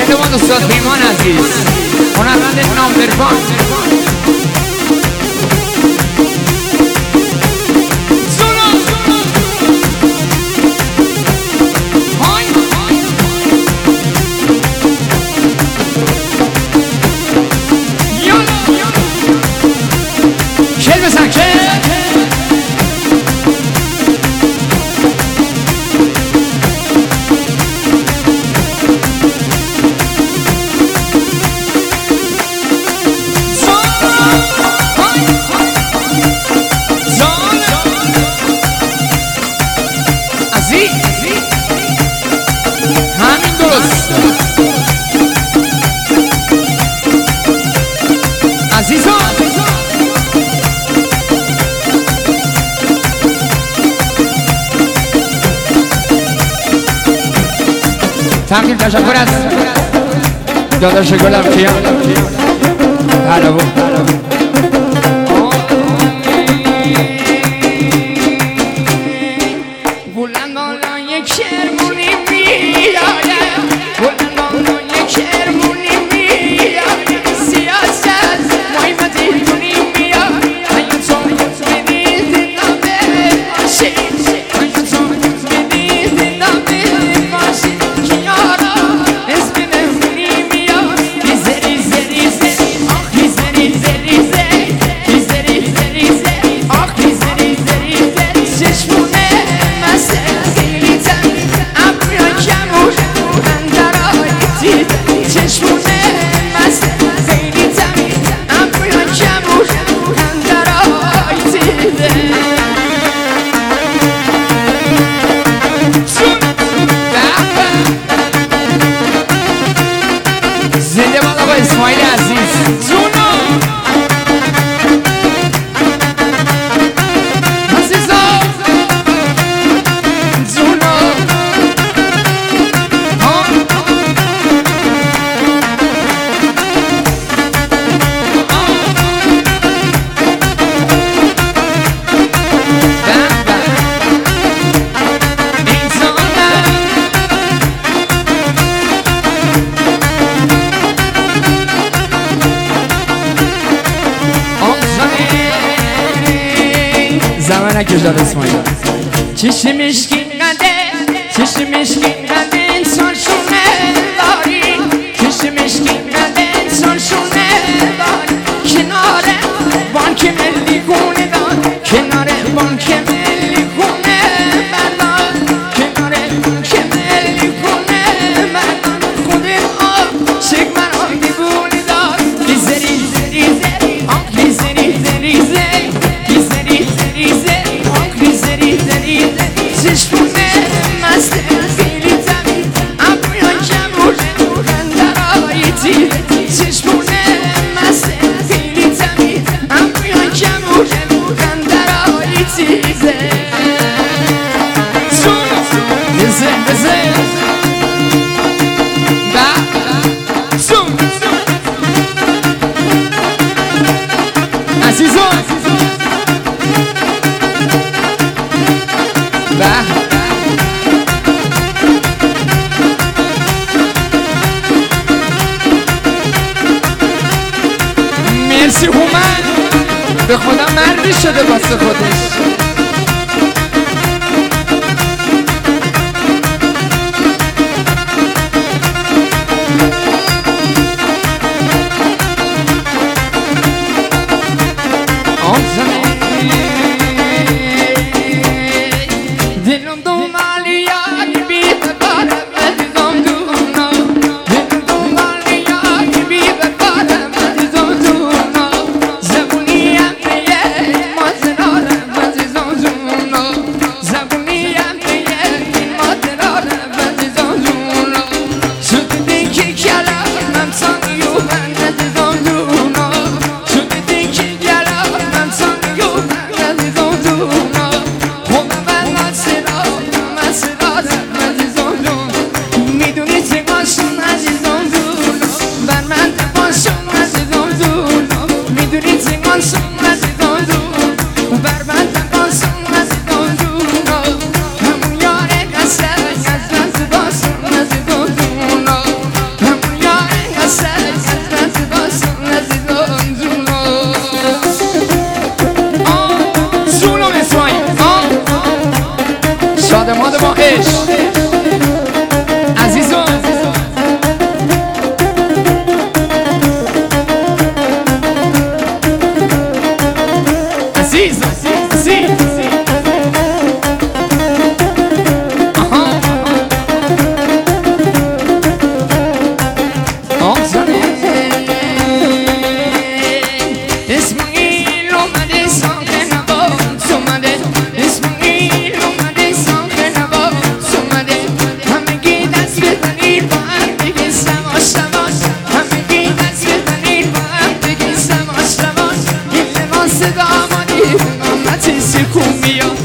شنوان استاد پیمان عزیز هنرمند نامبروان تمرین تشکر از داداش گلم کیان هلا بلند بالا یک شرمونی میاره بلند بالا یک شرمونی میاره سیاست محیمتی کنی میاره حیاتون بدید نامه ماشین حیاتون بدید نامه ماشین کیارا اسم مهمونی میاره ریزه ریزه ریزه آخ ریزه ریزه ریزه ریزه ریزه ریزه آخ ریزه ریزه ریزه چشمونه مسته خیلی تن ابریا کمون اندرای دیده چشمونه مسته خیلی تن ابریا کمون اندرای دیده زنده باد آقا اسماعیل عزیز جونو عزیزا جونو زمان نکشدار اسماعیل چشم مشکین قده چشم مشکین قده انسان شونه داری چشم مشکین قده انسان شونه داری کنار بانک ملی خونه دار کنار بانک ملی خونه مردان کنار بانک ملی خونه مردان خود آب شک مرا دیوونه دار ریزه ریزه ریزه آن ریزه ریزه ریزه ریزه ریزه ریزه آن ریزه ریزه ریزه چشمونه مسته خیلی تمیز ابرویا کمون اندرای دیده چشمونه مسته خیلی تمیز ابرویا کمون اندرای دیده بزه بزه عزیزان مرسی هومن به خدا مردی شده واسه خودش دلم دنبالی یاری بی ببارم عزیزم دونا دلم دنبالی یاری بی ببارم عزیزم دونا زبونی هم میه مازنارم عزیزم میاد